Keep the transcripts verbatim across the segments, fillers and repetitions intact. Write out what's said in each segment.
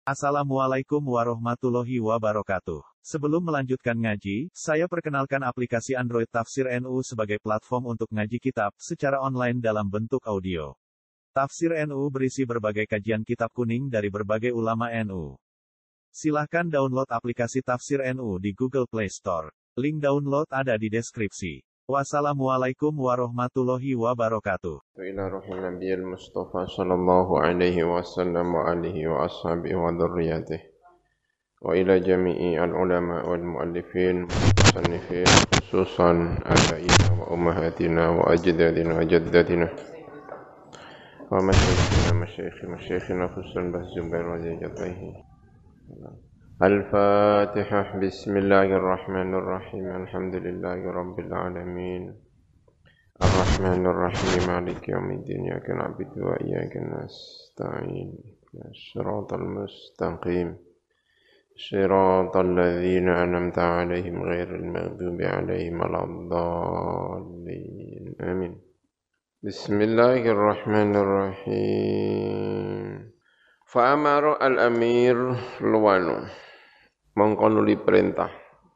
Assalamualaikum warahmatullahi wabarakatuh. Sebelum melanjutkan ngaji, saya perkenalkan aplikasi Android Tafsir N U sebagai platform untuk ngaji kitab secara online dalam bentuk audio. Tafsir N U berisi berbagai kajian kitab kuning dari berbagai ulama N U. Silahkan download aplikasi Tafsir N U di Google Play Store. Link download ada di deskripsi. Wassalamualaikum warahmatullahi wabarakatuh. Ila ruhil nabiyil Mustafa sallallahu alaihi wasallam wa alihi wa ashabihi wa dhurriyyatihi wa ila jami'i al-ulama wal muallifin musannifin khususan abaina wa ummahatina wa ajdadina wa jaddatina wa masyayikhina masyayikhina masyayikhina khususan bahzubair wa jadatihi. Al-Fatihah. Bismillahirrahmanirrahim. Alhamdulillahi rabbil alamin. Ar-Rahmanir Rahim. Maliki yaumiddin. Iyyaka na'budu wa iyyaka nasta'in. Shiratal mustaqim. Shiratal ladzina an'amta 'alaihim ghairil maghdubi 'alaihim waladdallin. Amin. Bismillahirrahmanirrahim. Fa amara al-amir luwanu. Mongko nuli perintah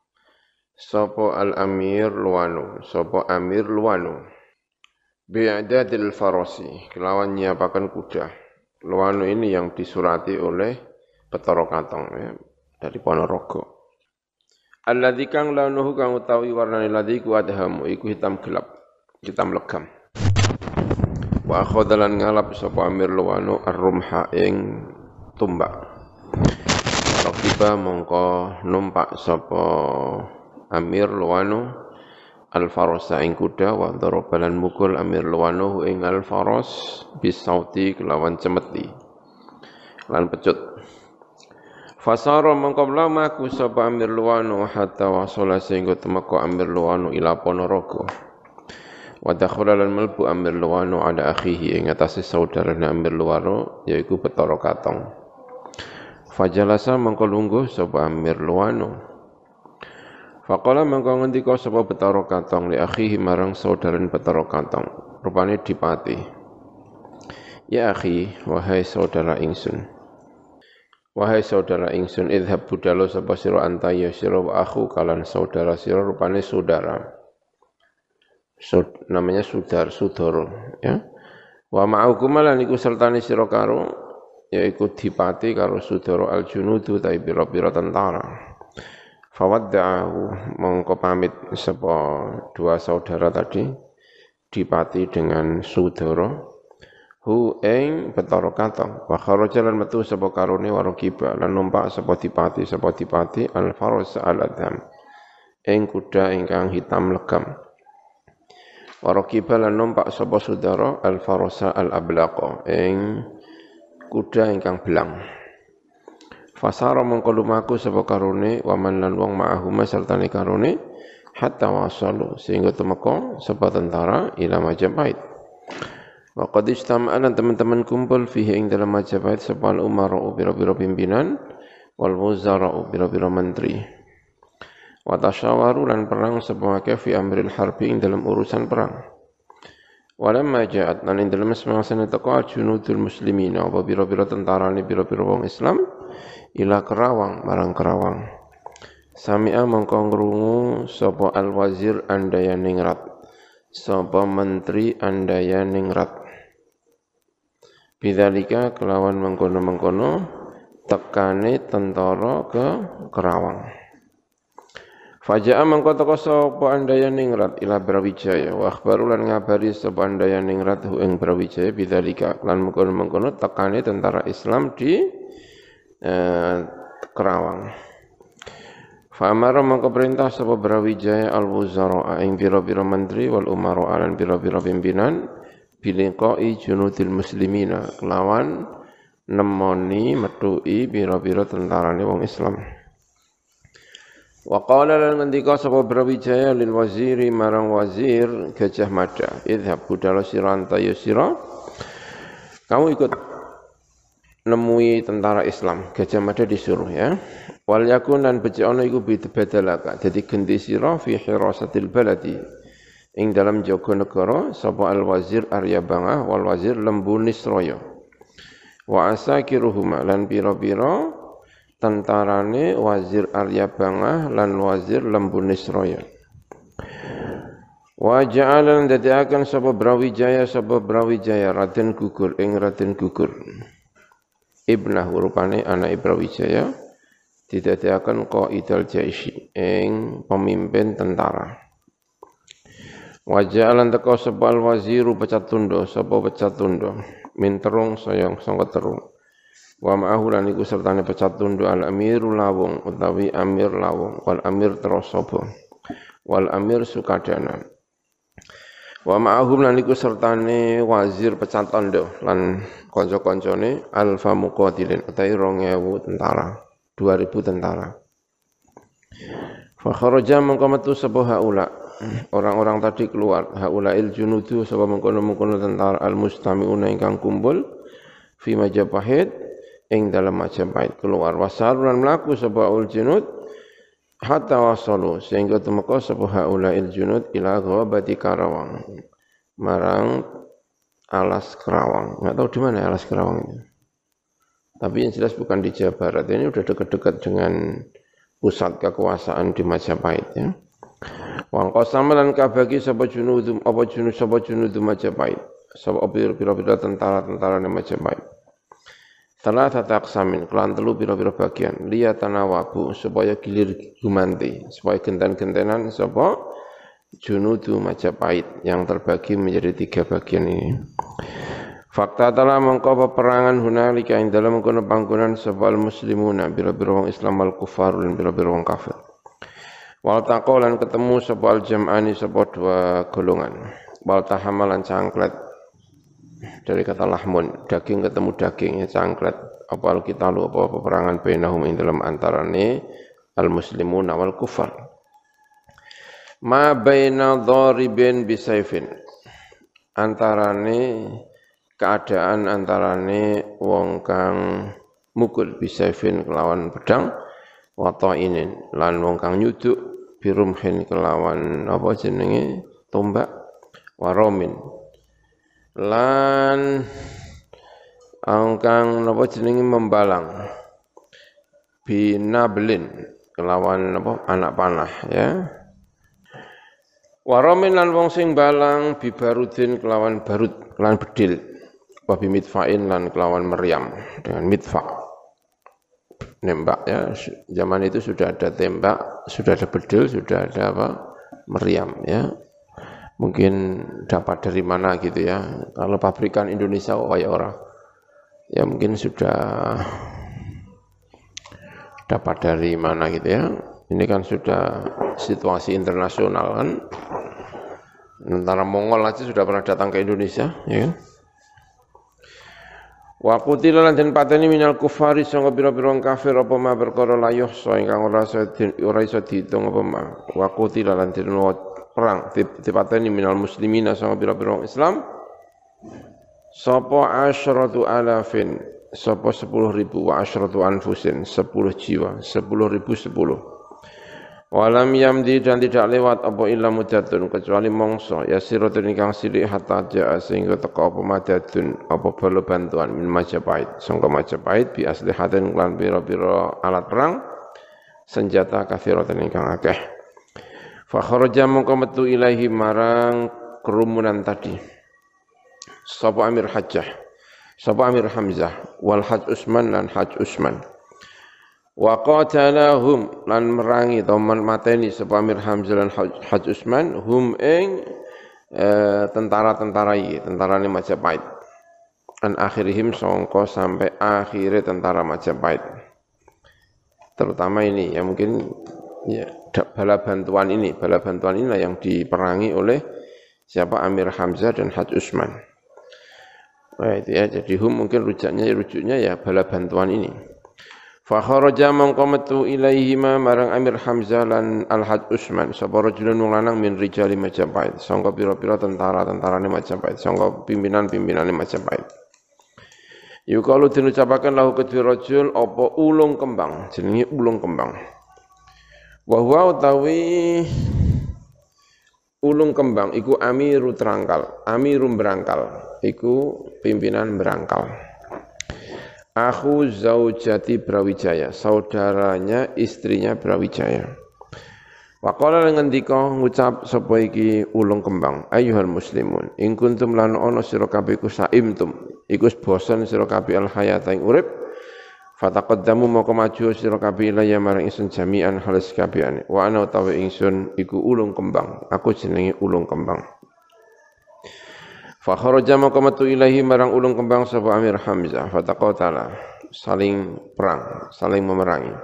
sapa al-amir luwanu, sapa amir luwanu bi'adadil farasi, kelawan nyiapaken kuda. Luwanu ini yang disurati oleh Bathara Katong ya, dari Ponorogo. Alladzi kang launuhu kang utawi warnane ladzi ku adhamu iku hitam gelap, hitam legam. Wa akhadhalan ngalap sapa amir luwanu ar-rumha ing tumbak. Rakiba mongko numpak sapa amir luwanu al-farasa ing kuda wa darabalan mukul amir luwanu ing al-faras bisauti kelawan cemeti lan pecut. Fasara mongko mlaku sapa amir luwanu hatta wasala sehingga temeka amir luwanu ila Ponorogo. Wa dakhala lan melbu amir luwanu ala akhihi ing atase saudarane amir luwanu yaiku Bathara Katong. Fajalasa mongko lungguh sapa amir luwanu. Faqala mongko ngendika sapa Bathara Katong li akhihi marang saudarane Bathara Katong, rupane dipati. Ya akhi, wahai saudara ingsun. Wahai saudara ingsun, idhab budalo sapa sira anta ya sira wa akhu kalan saudara sira rupane saudara. So, namanya sudar, sudoro, ya. Wa ma'akum lan iku sertane sira karo yaiku dipati karo sudara al-junudu ta pira-pira tentara. Fawadda'ahu mongko pamit sapa dua saudara tadi dipati dengan sudara hu ing Bathara Katong. Wa kharaja lan metu sapa karone warakiba lan numpak sapa dipati sapa dipati al-faras al-adham ing kuda ingkang hitam legam. Warakiba lan numpak sapa sudara al-farasa al-ablaqa ing kuda ingkang belang. Fasara mongko lumaku sapa karone waman lan wong ma'ahuma sertane karone hatta wasalu sehingga temeka sapa tentara ila Majapahit. Wa qad istama'an teman-teman kumpul fihi ing dalam Majapahit sapa al-umara pira-pira pimpinan wal wuzara pira-pira menteri. Wa tasyawaru lan perang sapa akeh fi amril harbi ing dalam urusan perang. Walamma ja'at lan ing dalam semangsa teka junudul muslimina apa pira-pira tentarane pira-pira wong Islam ila Kerawang marang Kerawang. Sami'a mongko ngrungu sapa al-wazir andaya ningrat, sapa menteri andaya ningrat. Bidzalika kelawan mengkono-mengkono tekane tentara ke Kerawang. Faja'a mangko teka sapa andaya ningrat ila Brawijaya wa akhbaru lan ngabari sapa andaya ningrat hu ing Brawijaya bidzalika lan mengkono-mengkono tekane tentara Islam di eh, Kerawang. Fa amara mangko perintah sapa Brawijaya al-wuzara ing pira-pira menteri wal umara lan pira-pira pimpinan biliqai junudil muslimina kelawan nemoni metuki pira-pira tentarane wong Islam. Wa qala lan ngendika sapa Brawijaya lil waziri marang wazir Gajah Mada, idhab budalo sira anta ya sira kamu ikut nemui tentara Islam. Gajah Mada disuruh ya. Wal yakun lan becik ana iku bidbadalaka dadi genti sira fi hirasatil baladi ing dalam jaga negara sapa al wazir Arya Bangah wal wazir Lembu Nisraya Wa asakiruhuma lan pira-pira tentarane wazir Arya Bangah lan wazir Lembune Sraya. Wa ja'alan dadiakan sapa Brawijaya sapa Brawijaya Raden Gugur ing Raden Gugur. Ibnah rupane anak Brawijaya didadiaken qaidal jaisi ing pemimpin tentara. Wa ja'alan teka sapa al-waziru pecat tundha sapa pecat tundha min terung sayang sangka terung. Wa ma'ahu lan iku sertane pecat tundha al-amiru lawung utawi amir lawung wal amir terus sapa wal amir Sukadana. Wa ma'ahum lan iku sertane wazir pecat tundha lan kanca-kancane alfa muqatilin utawi dua ribu tentara, dua ribu tentara. Fa kharaja mongko metu sapa haula, orang-orang tadi keluar, haulail junudu sapa mengkono-mengkono tentara al-mustami'una ingkang kumpul fi Majapahit ing dalam Majapahit keluar wasarulan mlaku sapa ul junud hatta wasalu sehingga tumeka sapa haulail junud ila ghabati Karawang marang alas Kerawang. Enggak tahu di mana alas Kerawang itu. Tapi yang jelas bukan di Jawa Barat. Ini udah dekat-dekat dengan pusat kekuasaan di Majapahit ya. Wa qasama lan kabagi sapa junudum apa junud sapa junudum Majapahit. Sapa pira-pira tentara-tentara di Majapahit. Salah tata aksamin kelan telu pira-pira bagian liya tanawabu supaya gilir gumanti supaya genten-gentenan sapa junudu Majapahit yang terbagi menjadi tiga bagian ini. Fakta telah mengko peperangan hunalika ing dalam mengkono panggonan sapa muslimuna pira-pira wong Islam al kufar lan pira-pira wong kafir. Wal taqalan ketemu sapa al jam'ani sapa dua golongan. Wal tahamalan cangklet dari kata lahmun, daging ketemu daging ya cangklet apa kita lu apa peperangan bainahum ing dalam antarane al muslimun wal kufar. Ma baina dharibin bisaifin antarane keadaan antarane wong kang mukul bisaifin kelawan pedang wa ta'inin lan wong kang nyuduk birumhin kelawan apa jenenge tombak waromin lan angkang napa jenenge membalang binablin kelawan napa anak panah ya waramin lan wong sing balang bibarudin kelawan barut lan bedil wa bimitfain lan kelawan meriam dengan mitfa nembak ya zaman itu sudah ada tembak sudah ada bedil sudah ada apa meriam ya. Mungkin dapat dari mana gitu ya. Kalau pabrikan Indonesia oh ya orang. Ya mungkin sudah dapat dari mana gitu ya. Ini kan sudah situasi internasional kan. Tentara Mongol aja sudah pernah datang ke Indonesia ya kan. Wa qutila lan den pateni minal kufari sanga pira-pira kafir apa ma perkara layuh sa ingkang ora ora iso diitung apa ma. Wa qutila lan den perang dipateni minal muslimina sama pira-pira Islam sapa asyratu alafin sapa sepuluh ribu wa asyratu anfusin sepuluh jiwa sepuluh ribu sepuluh walam yamdi dan tidak lewat apa illa muddatun kecuali mongso ya siratun ingkang silik hatta jaa sehingga teka apa madadun apa bala bantuan min Majapahit sangka Majapahit bi aslihatin lan pira-pira alat perang senjata kathiratan ingkang akeh. Fa kharaja mongko metu ilahi marang kerumunan tadi. Sapa Amir Hajjah, sapa Amir Hamzah, wal Haj Usman lan Haj Usman. Wa qatalahum lan merangi atau mateni sapa Amir Hamzah lan Haj Usman hum ing tentara-tentara iki, tentarane Majapahit. An akhirihim sangka sampai akhire tentara Majapahit. Terutama ini ya mungkin ya bala bantuan ini, bala bantuan inilah yang diperangi oleh siapa Amir Hamzah dan Haj Usman. Nah, itu ya, jadi hum mungkin rujaknya rujuknya ya bala bantuan ini. Fa kharaja mongko metu ilaihima marang Amir Hamzah lan Al Haj Usman sapa rajulun wong lanang min rijali Majapahit, sangka pira-pira tentara-tentarane Majapahit, sangka pimpinan-pimpinane Majapahit. Yukalu diucapaken lahu kedua rajul apa ulung kembang, jenenge ulung kembang. Wa huwa utawi ulung kembang iku amiru terangkal, amirum berangkal, iku pimpinan berangkal. Akhu zaujati Brawijaya, saudaranya istrinya Brawijaya. Waqala ngendika ngucap sapa iki ulung kembang, ayyuhal muslimun, in kuntum lan ana sira kabeh ku saimtum, iku bosen sira kabeh al hayata ing urip, fataqaddamu moko maju sira kabeh ilaya marang ingsun jami'an halis kabehane. Wa ana utawi ingsun iku ulung kembang, aku jenenge ulung kembang. Fa kharaja moko metu ilahi marang ulung kembang sapa Amir Hamzah, fataqatala, saling perang, saling memerangi.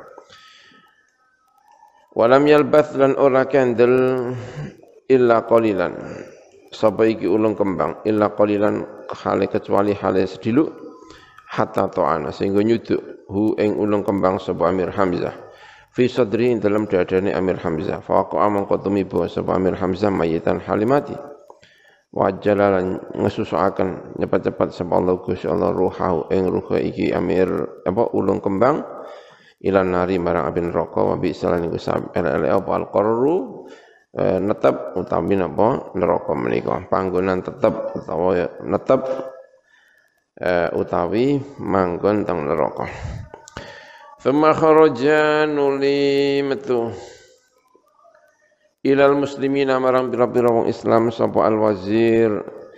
Walam yalbath lan ora kendel illa qalilan, sapa iki ulung kembang illa qalilan hale kecuali hale sediluk hatta ta'ana sehingga nyuduk hu ing ulung kembang sapa Amir Hamzah fi sadri dalam dadane Amir Hamzah fa waqa mangko tumiba sapa Amir Hamzah mayitan halimati wa jalalan ngesusuaken cepat-cepat sapa Allah Gusti Allah ruhahu ing ruh iki Amir apa ulung kembang ilan nari marang api neraka wa bi salan iku sab ele apa alqarru netep utawi napa neraka menika panggonan tetep utawa netep utawi manggon teng neraka. Thumma kharaja nuli metu ilal muslimina marang pira-pira wong Islam sapa al wazir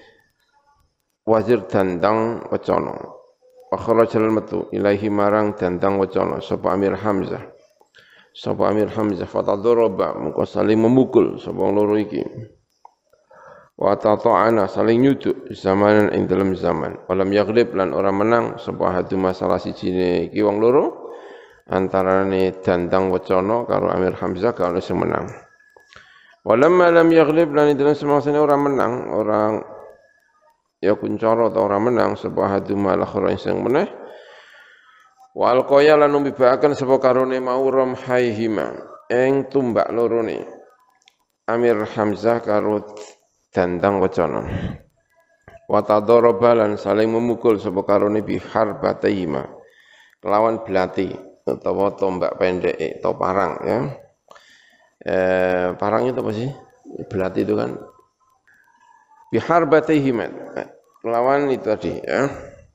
wazir dandang wacana. Wa kharajal metu ilahi marang dandang wacana sapa Amir Hamzah. Sapa Amir Hamzah fatadharaba mengko saling memukul sapa loro iki. Wa tata'ana saling nyuduk zamanan ing dalam zaman. Walam yaghlib lan ora menang sapa hadu masalah sijine iki wong loro antarane dandang wacana karo Amir Hamzah kalau sing menang. Walamma lam yaghlib lan dalam semangsane ora menang, orang ya kuncara ta ora menang sapa hadu malah ora sing meneh. Wa alqaya lan numbibaken sapa karone mau ramhaihima ing tumbak lorone Amir Hamzah karo dandang wacana. Wa tadaraba lan saling memukul sapa karone bihar batayima lawan belati utawa tombak pendek atau parang ya. Eh parang itu apa sih? Belati itu kan bihar batayima lawan itu tadi ya.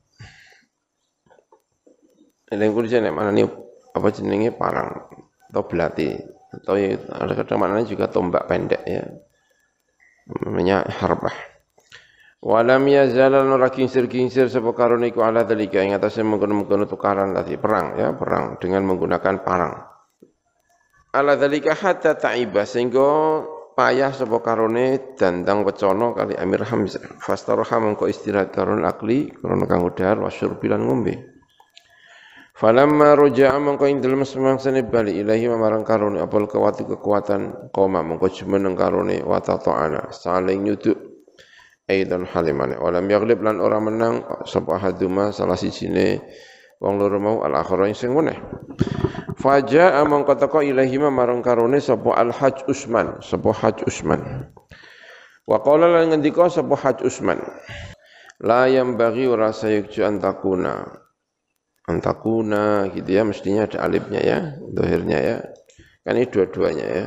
Yang kuliah nek mana nih apa jenenge parang atau belati atau ada kadang maknanya juga tombak pendek ya. Namanya harbah. Walam yazalan ora kincir-kincir sapa karone iku ala dalika ing atase mengkono-mengkono tukaran tadi perang ya, perang dengan menggunakan parang. Ala dalika hatta ta'iba sehingga payah sapa karone dandang wacana kali Amir Hamzah. Fastaroha mengko istirahat karone akli krana kanggo dahar wasyurbilan ngombe. Falamma roja'a mengko ing dalem semangsane bali ilahi marang karone apal kewatu kekuatan koma mengko jumeneng karone wa ta'ana saling nyuduk aidan halimane walam yaghlib lan ora menang sapa haduma salah sijine wong loro mau al akhara sing meneh. Faja'a mengko teka ilahi marang karone sapa al Hajj Usman sapa Hajj Usman. Wa qala lan ngendika sapa Hajj Usman la yang bagi ora sayukju antakuna antakuna gitu ya, mestinya ada alifnya ya, dohirnya ya, kan ini dua-duanya ya,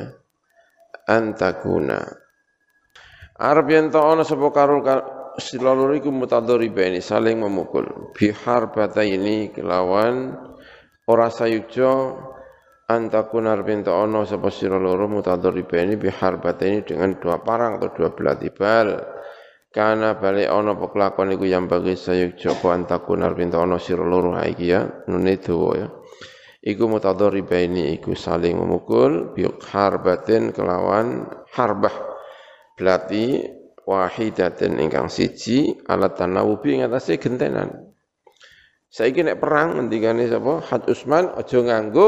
antakuna. Arab yang ta'ana sapa karo silalur iku mutadharibani saling memukul, bihar bata ini kelawan ora sayukjo antakuna arab yang ta'ana sapa silalur mutadharibani bihar bata ini dengan dua parang atau dua belati bal. Karena balik ono pekelakon iku yang bagi sayuk joko antakun arbinta ono siro loro iki ya nune dawa ya iku mutadharibaini iku saling memukul bi harbatin kelawan harbah belati wahidatin ingkang siji alat tanawubi ing atase gentenan. Saiki nek perang ngendikane sapa Hajj Usman aja nganggo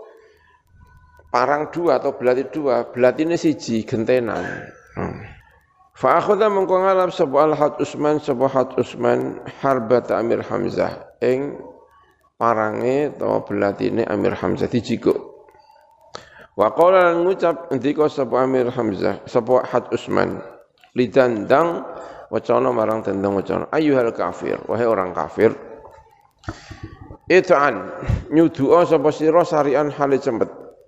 parang dua atau belati dua, belatine siji gentenan. Hmm. Fa akhadha mengko ngalap sapa al-Hajj Usman sapa Hajj Usman harbat Amir Hamzah ing parange utawa belatine Amir Hamzah dijikuk. Wa qala lan ngucap ndika sapa Amir Hamzah sapa Hajj Usman lidandang wacana marang dandang wacana ayyuhal kafir wahai orang kafir it'an nyudu'a sapa sira sarian hale cempet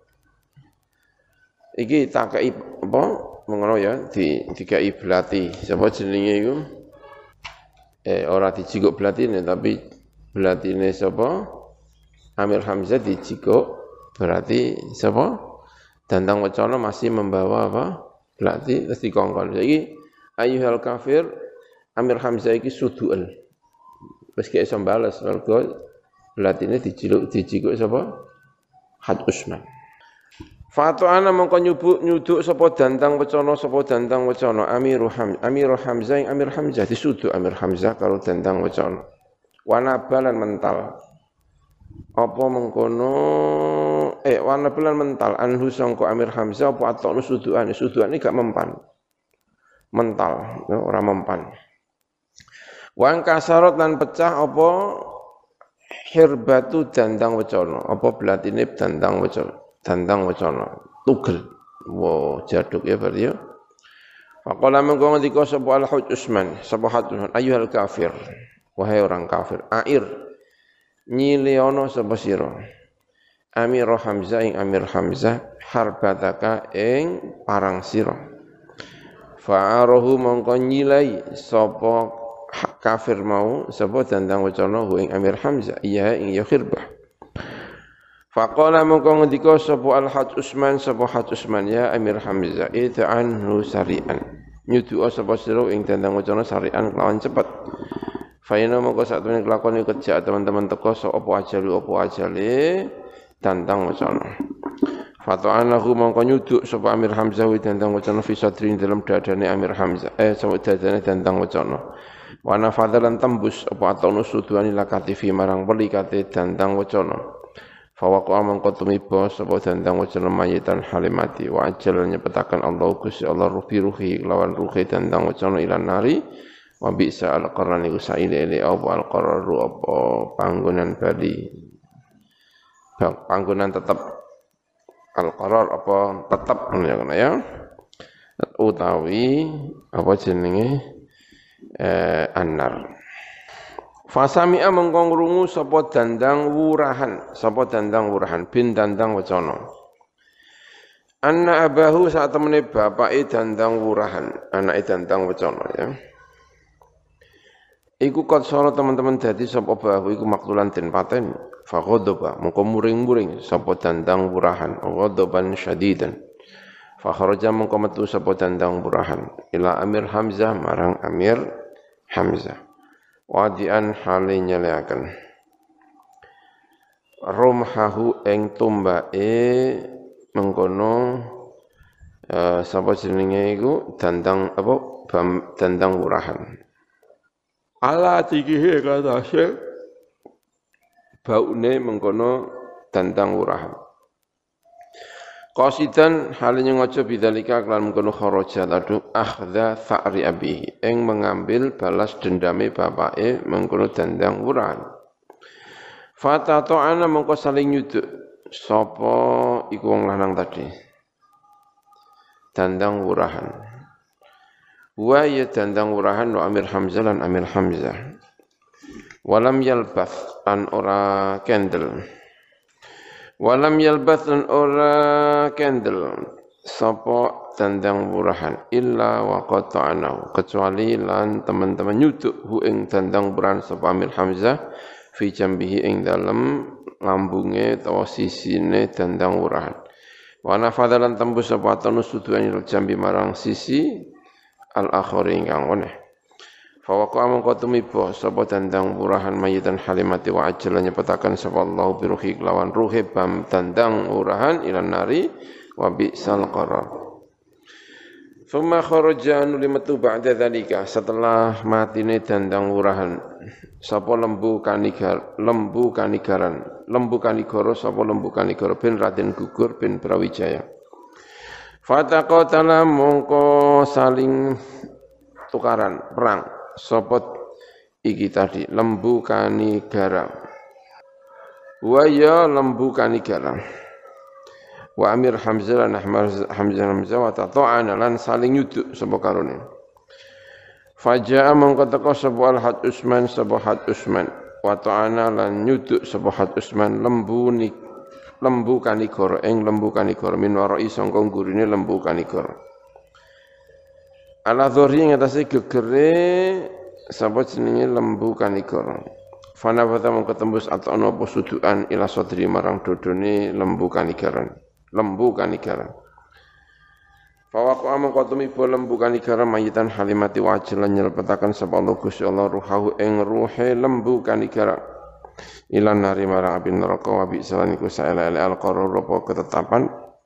iki takai apa mengono ya di dikai belati sapa jenenge iku eh ora dijikuk belatine tapi belatine sapa Amir Hamzah dijikuk berarti sapa Dandang Wacana masih membawa apa belati terus dikongkon saiki ayyuhal kafir Amir Hamzah iki suduel wis gak iso bales mergo belatine dijiluk dijikuk sapa Had Usman. Fatu'ana mongko nyubuk nyuduk sapa Dandang Wacana sapa Dandang Wacana Amirul Hamzah Amirul Hamzah Amir Hamzah disuduk Amir Hamzah karo Dandang Wacana. Wanabalan mental. Apa mengkono eh wanabalan mental anhu sangka Amir Hamzah apa atokno sudukane sudukane gak mempan. Mental ya, ora mempan. Wan kasarot lan pecah apa hirbatu Dandang Wacana apa belatine Dandang Wacana. Dandang Wacana tugel wow jaduk ya berarti ya faqala mengko ngendika sapa al-Hud Usman sapa Had Usman ayyuhal kafir wahai orang kafir air nyiliono sapa sira Amir Hamzah ing Amir Hamzah harbataka ing parang sira fa'arahu mongko nyilai sapa kafir mau sapa Dandang Wacana ing Amir Hamzah iya ing ya khirbah. Faqala mongko ngendika sapa al-Had Usman sapa Had Usman ya Amir Hamzah ita'anhu sari'an nyudu sapa sira ing Dandang Wacana sari'an kelawan cepet faina mongko sakmene kelakon kerja teman-teman teko sapa apa ajali apa ajale Dandang Wacana fata'anahu mongko nyuduk sapa Amir Hamzah ing Dandang Wacana fi sadrin dalam dadane Amir Hamzah eh sapa dadane Dandang Wacana wa nafadalan tembus apa atau suduani lakatifi marang pelikate Dandang Wacana. Fawaku amang kotumibo sapa Dandang Wacana mayitan halimati wa ajal nyepetakan Allah Gusti Allah ruhi ruhi lawan ruhi Dandang Wacana ilan nari wa bisa al-qarran iku saile apa al-qarraru apa panggonan bali panggonan tetap al-qarrar apa tetap ngono ya utawi apa jenenge eh, annar. Fasami'a mengko ngrungu sapa Dandang Wurahan, sapa Dandang Wurahan bin Dandang Wacana. Anna abahu saat temene bapake Dandang Wurahan, anake Dandang Wacana ya. Iku kot soro teman-teman dadi sapa bahu iku maktulan den paten. Fa ghadaba mengko muring-muring sapa Dandang Wurahan, ghadaban syadidan. Fa kharaja mengko metu sapa Dandang Wurahan ila Amir Hamzah marang Amir Hamzah. Wadian hale nyeleaken rumhahu ing tumbake mengkono uh, sapa jenenge iku Dandang apa bam, Dandang Wurahan ala tikihe kata syekh baune mengkono Dandang Wurahan qasidan hale ngojo bidzalika kelan mengkono kharaja ladu akhdha fa'ri abihi ing mengambil balas dendame bapake mengkono Dandang Wurahan fatata'ana mengko saling nyuduk sapa iku wong lanang tadi Dandang Wurahan wa ya Dandang Wurahan wa Amir Hamzah lan Amir Hamzah walam yalbath an ora kendel walam yalbath lan ora kendel sapa Dandang Wurahan illa wa qata'anahu kecuali lan teman-teman nyuduk hu ing Dandang Wurahan sapa Amir Hamzah fi jambihi ing dalem lambunge utawa sisine Dandang Wurahan wa nafadalan tembus sapa tanus suduane jambi marang sisi al-akhari ingkang oneh fawaqa mongko tumiba sapa Dandang Wurahan mayitan halimati wa ajal nyepetaken sapa Allah biruhi lawan ruhe bam Dandang Wurahan ilan nari wa bi'sal qarar. Thumma kharaja nulimatu ba'da dzalika setelah matine Dandang Wurahan sapa lembu kanigar lembu kanigaran lembu kanigara sapa lembu kanigara bin Raden Gugur bin Brawijaya. Fataqatala mongko saling tukaran perang sapa iki tadi lembu kanigara wa ya lembu kanigara wa Amir Hamzah lan Hamzah Hamzah wa ta'ana lan saling nyuduk sapa karone faja'a mongko teka sapa al-Had Usman sapa Had Usman wa ta'ana lan nyuduk sapa Had Usman lembu ni lembu kanigara ing lembu kanigara min warai sangka gurine lembu kanigara ala dhori ing atase gegere sapa jenenge lembu kanigara Fanabata mongko tembus atau ana apa sudukan ila sadri marang dodone lembu kanigaran. Lembu kanigaran. Fawaku amang kotumi bo lembu kanigaran mayitan halimati wajil nyelpetaken sapa Allah Gusti Allah ruhahu ing ruhe lembu kanigaran. Ilan nari marang api neraka wa bi salan iku saele al-qarar apa ketetapan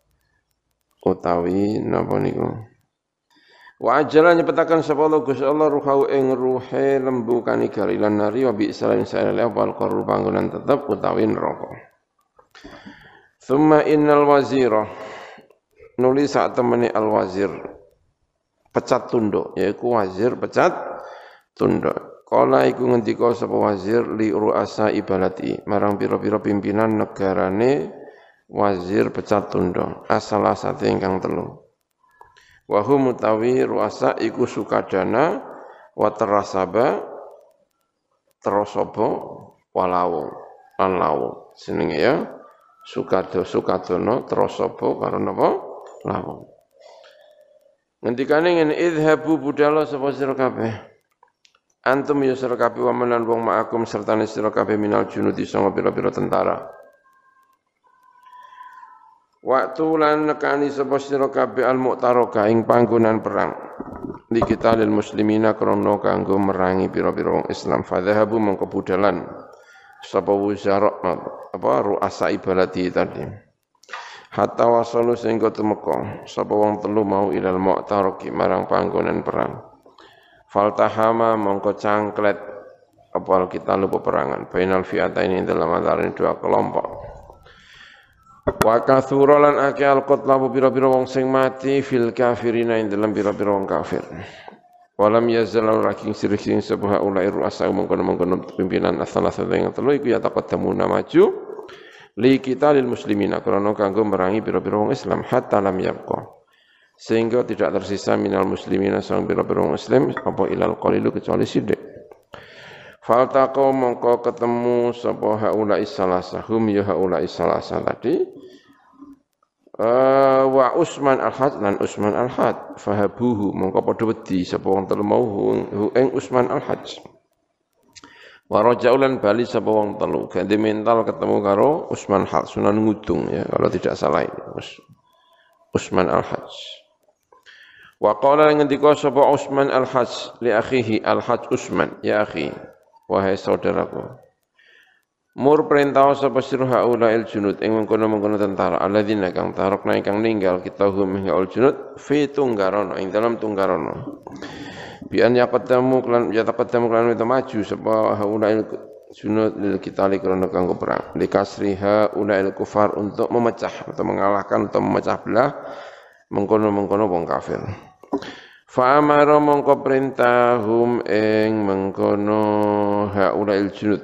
utawi napa niku. Wa ajala nyepetaken sapa Allah Gusti Allah ruhahu ing ruhe lembu kanigaran ilan nari wa bi salan saele apa al-qarar panggonan tetep utawi neraka. Tsumma innal wazira nulis saat temani al-wazir pecat tunduk yaiku wazir pecat tunduk kala iku ngendika sapa wazir li ru'asa ibalati marang pira-pira pimpinan negarane wazir pecat tunduk asala sate ingkang telu wa hum mutawi ru'asa iku Sukadana wa Terasaba Terasaba walawu lan lawu jenenge ya Sukado Sukadono Terasaba karo napa lawang. Ngendikane ngene idhabu budala sapa sira kabeh. Antum ya sira kabeh wa menan wong ma'akum sertane sira kabeh minal junudi sanga pira-pira tentara. Waktu lan nekani sapa sira kabeh al mu'taraka ing panggonan perang. Li kita lil muslimina krana kanggo merangi pira-pira wong Islam fadhahabu mongko budalan sapa wuzara apa ru'asa ibalati tadi. Hatta wasalu sehingga tumeka sapa wong telu mau ilal mu'taraki marang panggonan perang. Faltahama mongko cangklet apa kita lupa perangan bainal fi'ataini dalam antara dua kelompok. Wa katsura lan akeh al-qatla pira-pira wong sing mati fil kafirina ing dalam pira-pira wong kafir. Walam yazal raking sirih-sirih sebuah ulai ru'asa mongko-mongko pimpinan as-salasah yang telu iku ya taqaddamuna maju li kita lil muslimina karena kanggo merangi pira-pira wong Islam hatta lam yabqa sehingga tidak tersisa minal muslimina sang pira-pira wong Islam apa ilal qalilu kecuali sithik faltaqo mongko ketemu sapa haula isalasa hum ya haula isalasa tadi uh, wa Usman al-Had lan Usman al-Had fahabuhu mongko padha wedi sapa wong telu mau hu ing Usman al-Had Warajaulan bali sapa wong telu ganti mental ketemu karo Usman Had Sunan Ngudung ya kalau tidak salah ini Usman al-Hajj wa qala ngendika sapa Usman al-Hajj li akhihi al-Hajj Usman ya akhi wahai saudaraku mur perintah sapa sira haula il junud ing mengkono-mengkono tentara alladzina kang tarokna ingkang ninggal kita hum ing al junud fi tunggarono ing dalam tunggarono bian ya ketemu kelan ya ketemu kelan itu maju sapa haulail junud lil kitali karena kanggo perang li kasriha ulail kufar untuk memecah atau mengalahkan atau memecah belah mengkono-mengkono wong kafir fa amara mongko perintahum ing mengkono haulail junud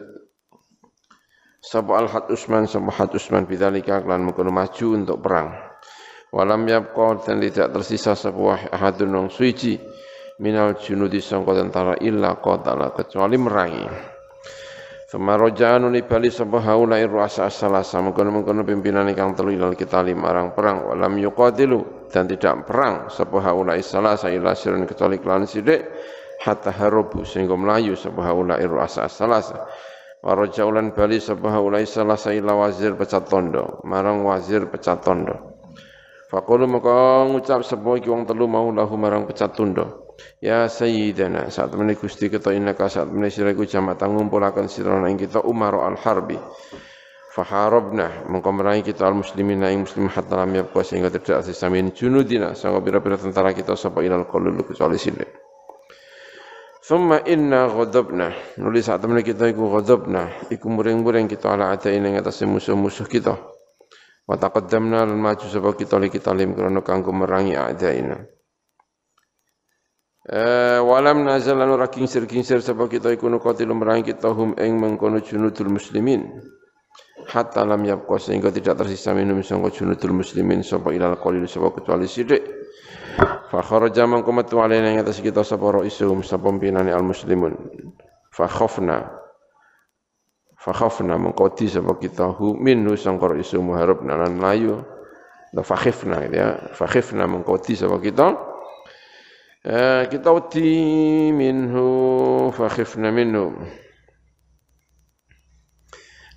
sapa al-Had Usman sapa Had Usman bidzalika kelan mengkono maju untuk perang walam yabqa dan tidak tersisa sapa ahadun wong suci minal junudi sangka tentara illa qatala kecuali merangi. Semarojaan unibali sapa haula ru'asa as-salasa mengkono-mengkono pimpinan ingkang telu ilal kita limarang perang walam yuqatilu dan tidak perang sapa haula as-salasa illa sirun kecuali kelan sithik hatta harubu sehingga melayu sapa haula ru'asa as-salasa. Warajaulan bali sapa haula as-salasa illa wazir pecat tondo marang wazir pecat tondo. Faqulu maka ngucap sapa iki wong telu mau lahu marang pecat tondo. Ya Sayyidana saat meneh Gusti kita innaka saat meneh sira iku jamatan ngumpulaken sira ing kita Umar al-Harbi faharabna mengko merangi kita al-muslimin ing muslim hatta lam yabqa sehingga tidak sisa min junudina sanga pira-pira tentara kita sapa ilal qalul kecuali sithik thumma inna ghadabna nulis saat meneh kita iku ghadabna iku muring-muring kita ala adain ing atase musuh-musuh kita wa taqaddamna lan maju sapa kita li kita lim krana kanggo merangi adaina Uh, walam nazal lan ora kingsir-kingsir sapa kita iku nuqatilu merangi kita hum ing mengkono junudul muslimin hatta lam yabqa sehingga tidak tersisa minum sangka junudul muslimin sapa ilal qalil sapa kecuali sithik fa kharaja man qamatu alaina ing atas kita sapa raisum sapa pimpinane al muslimun fa khafna fa khafna mengkoti sapa kita hu minhu sangka raisum harapna lan layu fa khifna ya fa khifna mengkoti sapa kita Uh, kita wedi minhu fa khifna minhu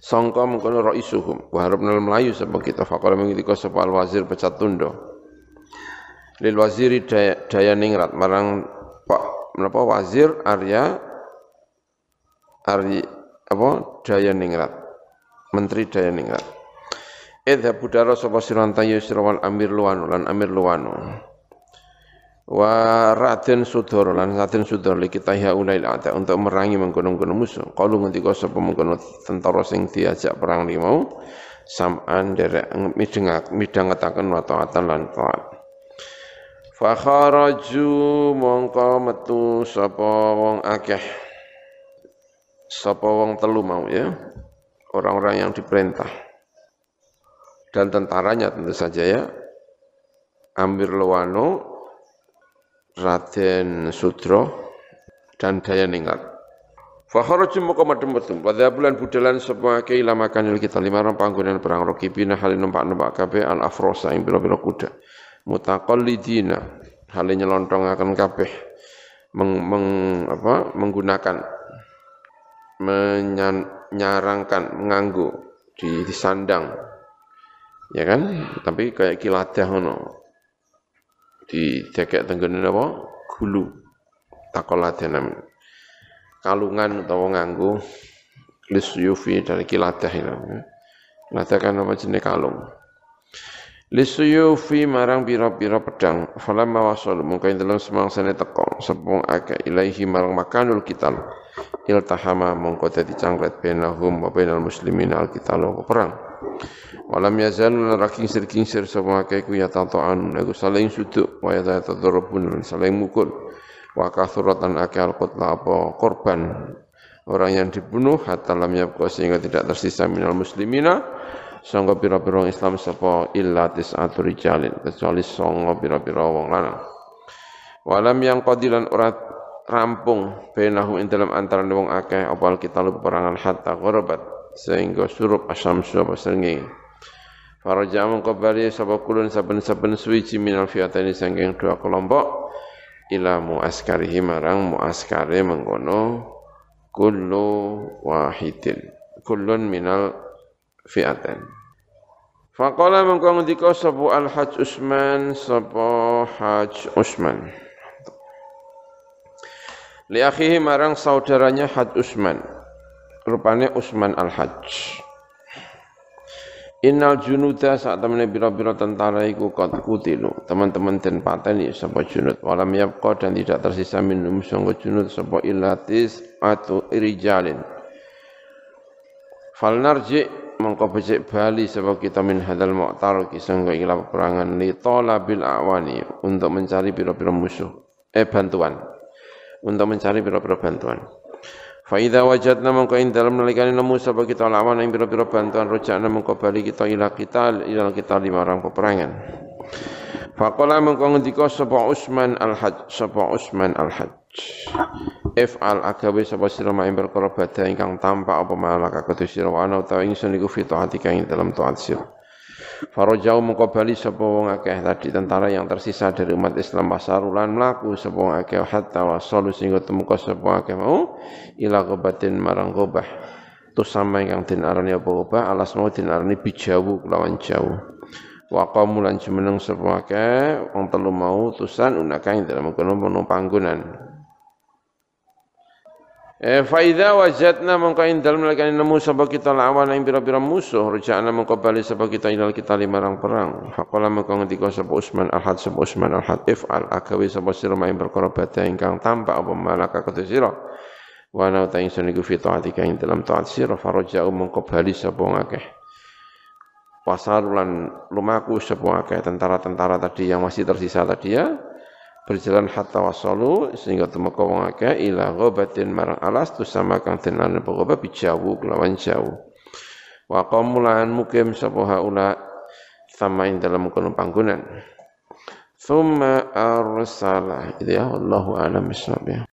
sangka mengkono raisuhum wa harapna melayu sapa kita faqala mengiko sapa al wazir pecat tundo lil waziri daya, daya ningrat marang Pak menapa wazir Arya Ari apa daya ningrat menteri daya ningrat idza budara sapa siranta yusrawal amir luwanu lan amir luwanu wa Raden Sudara lan Raden Sudara likita ya ulail ada untuk merangi mengkono-kono musuh qalu ngendika sapa mengkono tentara sing diajak perang li mau sam'an derek midhangak midhangetaken wa taatan lan taat fa kharaju mongko metu sapa wong akeh sapa wong telu mau ya orang-orang yang diperintah dan tentaranya tentu saja ya Amir Luwano Raden Sudro dan daya ningrat. Fakharaju moko madem-madem pada bulan budalan semua keilamakan kita lima orang panggonan perang rokibina halin numpak-numpak kabeh al afrosa ing pira-pira kuda. Mutaqallidina halin nyelontongaken kabeh meng, meng, apa, menggunakan menyarangkan menganggo di, di sandang. Ya kan? Tapi kayak kiladah ngono. Di dekek tenggene apa gulu takoladen kalungan utawa nganggo lisyufi dari kiladah itu kiladah kan apa jenis kalung lisyufi marang pira-pira pedang falamma wasal mungko dalam semangsane teko sepung akeh ilaihi marang makanul kital iltahama mongko dadi cangklet benahum wa bainal muslimin al kital perang walam yazal raking sir kingsir sapa akeh ku ya tatoan aku saling suduk wa ya tadrubun saling mukul wa kasuratan akeh al qutla apa korban orang yang dibunuh hatta lam yabqa sehingga tidak tersisa minal muslimina sangga pira-pira Islam sapa illa tis'atu rijalin kecuali sanga pira-pira wong lanang walam yang qadilan ora rampung bainahu ing dalam antarané wong akeh apa kita peperangan hatta gharabat sehingga surup asyamsu apa srengenge faraja mongko bali sapa kulun saben-saben suwiji minal fiatani saking dua kelompok ila muaskarihi marang muaskare mengkono kullu wahidin kullun minal fi'atan faqala mongko ngendika sapa al hajj Utsman sapa hajj Utsman li akhihi marang saudaranya Hajj Utsman rupane Utsman al-Hajj innal junuda saat temene bira-bira tentara iku qad kutilu teman-teman den pateni sapa junud walam yabqa dan tidak tersisa minum sangga junud sapa ilatis atu rijalin fal narji mongko becik bali sapa kita min hadal mu'tar kisah ila peperangan li talabil awani untuk mencari bira-bira musuh eh bantuan untuk mencari bira-bira bantuan. Fa idza wajadna mongko ing dalem nalikane nemu sapa kita lawan ing bira-bira bantuan rojakna mongko bali kita ila kita ila kita limarang peperangan. Faqala mongko ngendika sapa Utsman al-Hajj sapa Utsman al-Hajj. If'al agawe sapa sira ing perkara badhe ingkang tampak apa malaka kudu sira ana utawa ingsun iku fi taatika ing dalem taat sira. Farajau mongko bali sapa wong akeh tadi tentara yang tersisa dari umat Islam pasarulan mlaku sapa wong akeh hatta wasalu sehingga temuka sapa akeh mau ila qabatin marang qabah tu sama ingkang den arani apa qabah alas mau den arani bijawu kelawan jauh wa qamulan jumeneng sapa akeh wong telu mau tusan unaka ing dalem kono panggonan. Eh faida wajadna mongko ing dalem lakane nemu sapa kita lawan ing pira-pira musuh rujana mongko bali sapa kita ilal kita limarang perang faqala mongko ngendika sapa Utsman al-Hajj sapa Utsman al-Hajj al agawe sapa sira ing perkara badhe ingkang tampak apa malaka kudu sira wa ana ta ingsun iku fi taatika ing dalam taat sira faraja mongko bali sapa akeh pasarulan lumaku sapa akeh tentara-tentara tadi yang masih tersisa tadi ya berjalan hatta wasalu sehingga temeka wong akeh ila ghabatin marang alas tu sama kang tenan apa bijawu kelawan jauh wa qamulan mukim sapa haula sama ing dalam kono panggonan summa arsala ya Allahu a'lam bissawab.